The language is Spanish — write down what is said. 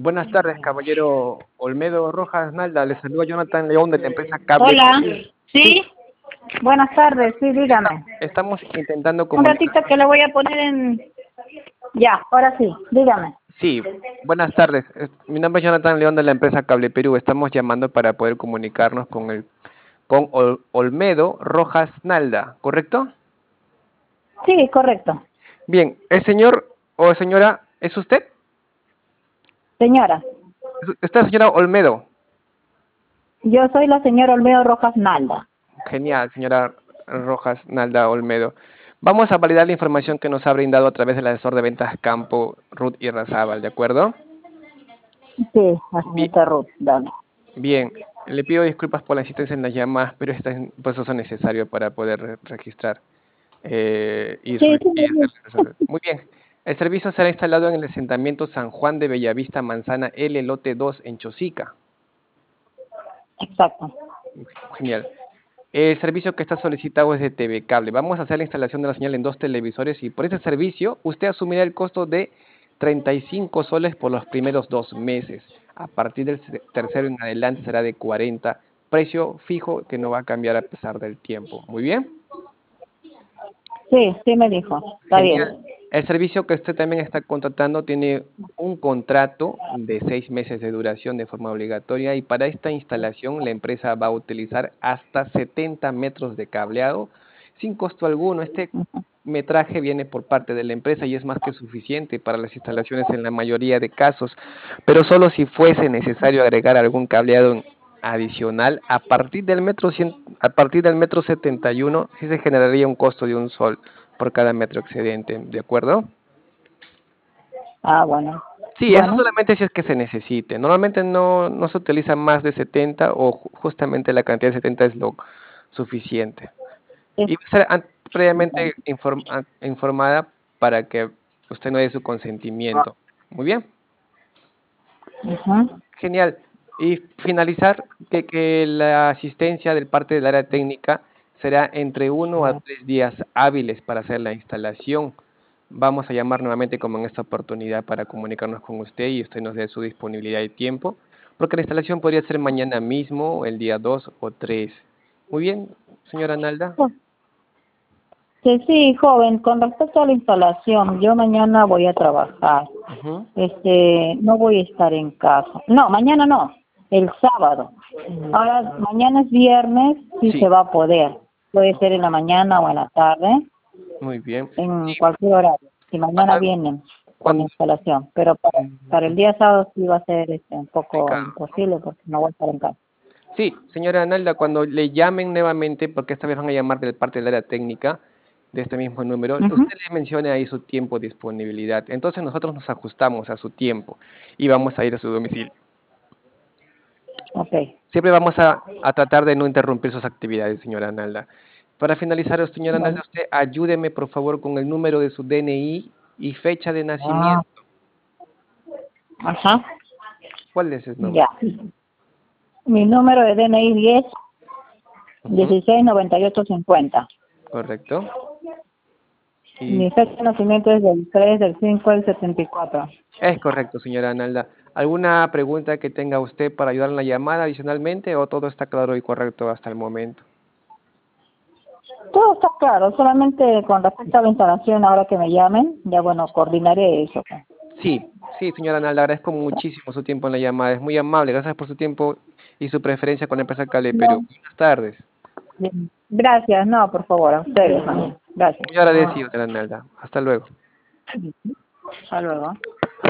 Buenas tardes, caballero Olmedo Rojas Nalda. Le saluda Jonathan León de la empresa Cable Hola, Perú. sí, buenas tardes, sí, dígame. Estamos intentando Un ratito comunicarnos. que le voy a poner en... Ya, ahora sí, dígame. Sí, buenas tardes. Mi nombre es Jonathan León de la empresa Cable Perú. Estamos llamando para poder comunicarnos con Olmedo Rojas Nalda, ¿correcto? Sí, correcto. Bien, ¿el señor o señora es usted? Señora, Esta señora Olmedo. yo soy la señora Olmedo Rojas Nalda. Genial, señora Rojas Nalda Olmedo. Vamos a validar la información que nos ha brindado a través del asesor de ventas Campo, Ruth y Razábal, ¿de acuerdo? Sí, la Bien, señorita Ruth, dale. bien. Le pido disculpas por la insistencia en las llamadas, pero este es un proceso necesario para poder registrar Sí, sí, y sí, hacer. Muy bien. El servicio será instalado en el asentamiento San Juan de Bellavista, Manzana L, lote 2, en Chosica. exacto. Genial. El servicio que está solicitado es de TV Cable. Vamos a hacer la instalación de la señal en 2 televisores y por ese servicio usted asumirá el costo de 35 soles por los primeros 2 meses. A partir del tercero en adelante será de 40. Precio fijo que no va a cambiar a pesar del tiempo. Muy bien. Sí, sí me dijo, está bien. Genial. El servicio que usted también está contratando tiene un contrato de 6 meses de duración de forma obligatoria y para esta instalación la empresa va a utilizar hasta 70 metros de cableado sin costo alguno. Este metraje viene por parte de la empresa y es más que suficiente para las instalaciones en la mayoría de casos, pero solo si fuese necesario agregar algún cableado adicional a partir del metro 71, sí se generaría un costo de 1 sol por cada metro excedente, ¿de acuerdo? Ah, bueno. Sí, eso Bueno, solamente si es que se necesite. Normalmente no se utiliza más de 70 o justamente la cantidad de 70 es lo suficiente. es... Y va a ser previamente informada para que usted no dé su consentimiento. Muy bien, Ujú. genial. Y finalizar que la asistencia del parte del área técnica será entre 1 a 3 días hábiles para hacer la instalación. Vamos a llamar nuevamente como en esta oportunidad para comunicarnos con usted y usted nos dé su disponibilidad y tiempo, porque la instalación podría ser mañana mismo, el día 2 o 3. Muy bien, señora Nalda. Que sí, joven, con respecto a la instalación, yo mañana voy a trabajar. Ujú. No voy a estar en casa. No, mañana no, el sábado. Ahora, mañana es viernes, sí Sí, se va a poder. Puede ser en la mañana o en la tarde, muy bien. en Sí, cualquier horario. Si mañana cuando, vienen con la cuando, instalación, pero para el día sábado sí va a ser un poco complicado. imposible porque no voy a estar en casa. Sí, señora Nalda, cuando le llamen nuevamente, porque esta vez van a llamar de parte del área técnica de este mismo número, Ujú. usted le mencione ahí su tiempo de disponibilidad. Entonces nosotros nos ajustamos a su tiempo y vamos a ir a su domicilio. Ok. Siempre vamos a tratar de no interrumpir sus actividades, señora Nalda. Para finalizar, señora Nalda, Bueno. usted ayúdeme, por favor, con el número de su DNI y fecha de Ah, nacimiento. ajá. ¿Cuál es ese número? Ya. Mi número de DNI 10 Ujú, 16 98 50. correcto. Y Mi fecha de nacimiento es del 3 del 5 del 74. es correcto, señora Analda. ¿Alguna pregunta que tenga usted para ayudar en la llamada adicionalmente o todo está claro y correcto hasta el momento? Todo está claro, solamente con respecto a la instalación, ahora que me llamen, ya bueno, coordinaré eso. Sí, sí, señora Analda, agradezco muchísimo su tiempo en la llamada. Es muy amable. Gracias por su tiempo y su preferencia con la empresa Cable Perú. No, Buenas tardes. bien. Gracias, no, por favor, a ustedes. Gracias. Muy agradecido, señora Analda. Hasta luego. Hasta luego.